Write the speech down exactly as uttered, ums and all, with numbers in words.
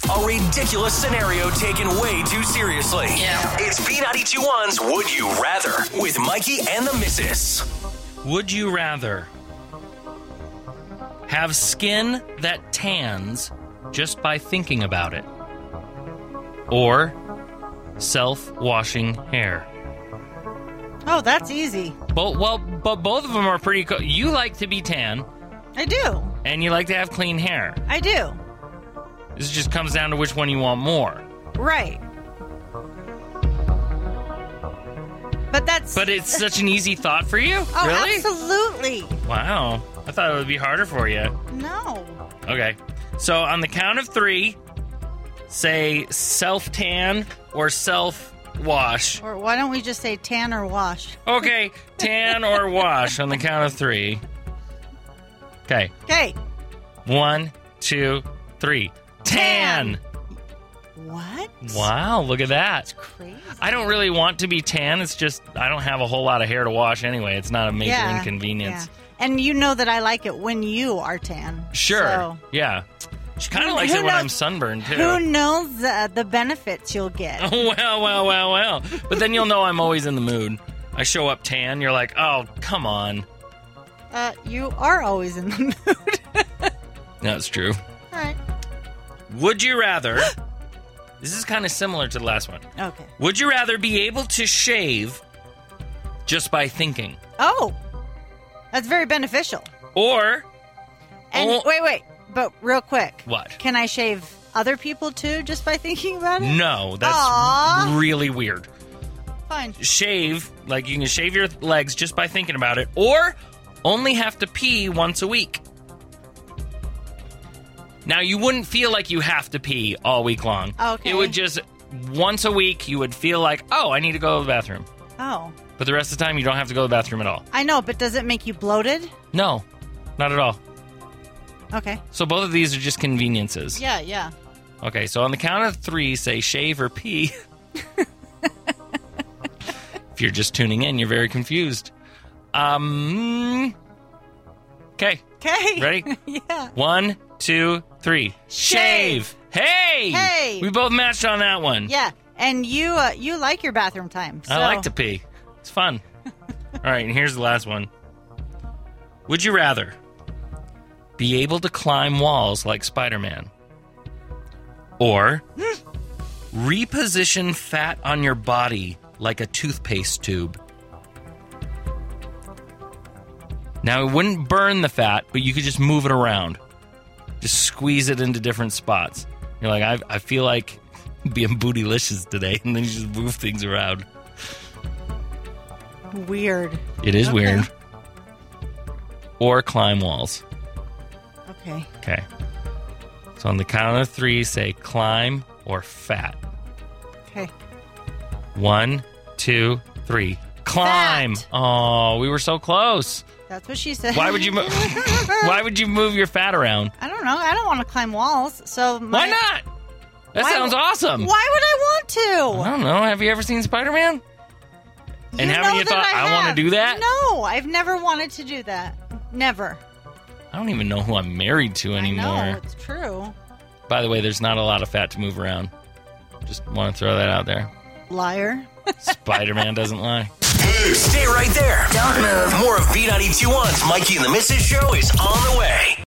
A ridiculous scenario taken way too seriously. Yeah. It's B ninety-two one's Would You Rather with Mikey and the Missus. Would you rather have skin that tans just by thinking about it, or self-washing hair? Oh, that's easy. Both, well, but both of them are pretty cool. You like to be tan, I do. and you like to have clean hair. I do. This just comes down to which one you want more. Right. But that's... But it's such an easy thought for you? Oh, really? absolutely. Wow. I thought it would be harder for you. No. Okay. So on the count of three, say self-tan or self-wash. Or why don't we just say tan or wash? Okay, tan or wash on the count of three. Okay. Okay. One, two, three. Tan! What? Wow, look at that. Crazy. I don't really want to be tan. It's just I don't have a whole lot of hair to wash anyway. It's not a major Yeah, inconvenience. yeah. And you know that I like it when you are tan. Sure. So Yeah. She kind of Who- likes who it when knows- I'm sunburned, too. who knows uh, the benefits you'll get? Oh, well, well, well, well. But then you'll know I'm always in the mood. I show up tan, you're like, oh, come on. Uh, you are always in the mood. That's true. All right. Would you rather... This is kind of similar to the last one. Okay. Would you rather be able to shave just by thinking? Oh, that's very beneficial. Or... And Oh. wait, wait, but real quick. What? Can I shave other people too just by thinking about it? No, that's Aw. really weird. Fine. Shave, like you can shave your legs just by thinking about it, or only have to pee once a week. Now, you wouldn't feel like you have to pee all week long. Okay. It would just, once a week, you would feel like, oh, I need to go to the bathroom. Oh, But the rest of the time, you don't have to go to the bathroom at all. I know, but does it make you bloated? No, not at all. Okay. So both of these are just conveniences. Yeah, yeah. Okay, so on the count of three, say shave or pee. If you're just tuning in, you're very confused. Um. Okay. Okay. Ready? Yeah. One, two, three. Shave. Hey! Hey! We both matched on that one. Yeah. And you uh, you like your bathroom time. So. I like to pee. It's fun. All right, and here's the last one. Would you rather be able to climb walls like Spider-Man, or reposition fat on your body like a toothpaste tube? Now, it wouldn't burn the fat, but you could just move it around. Just squeeze it into different spots. You're like, I, I feel like being bootylicious today, and then you just move things around. Weird. It is Okay. weird. Or climb walls. Okay. Okay. So on the count of three, say climb or fat. Okay. One, two, three. Climb. Fat. Oh, we were so close. That's what she said. Why would you? Mo- why would you move your fat around? I don't know. I don't want to climb walls. So my, Why not? That Why- sounds awesome. Why would I want to? I don't know. Have you ever seen Spider-Man? And You haven't know you that thought, I wanna have. do that? No, I've never wanted to do that. Never. I don't even know who I'm married to anymore. I know, it's true. By the way, there's not a lot of fat to move around. Just want to throw that out there. Liar. Spider-Man doesn't lie. Stay right there. Don't move. More of B ninety-two one's Mikey and the Missus Show is on the way.